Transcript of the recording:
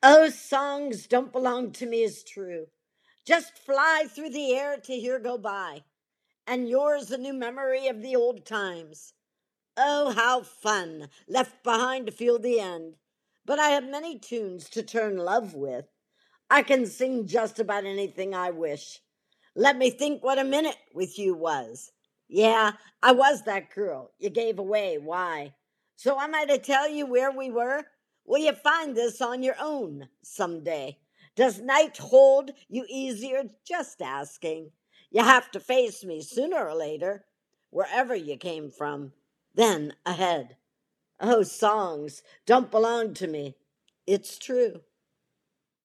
Oh, songs don't belong to me is true. Just fly through the air to hear go by, and yours a new memory of the old times. Oh, how fun, left behind to feel the end. But I have many tunes to turn love with. I can sing just about anything I wish. Let me think what a minute with you was. Yeah, I was that girl you gave away. Why? So am I to tell you where we were? Will you find this on your own someday? Does night hold you easier? Just asking. You have to face me sooner or later, wherever you came from, then ahead. Oh, songs don't belong to me. It's true.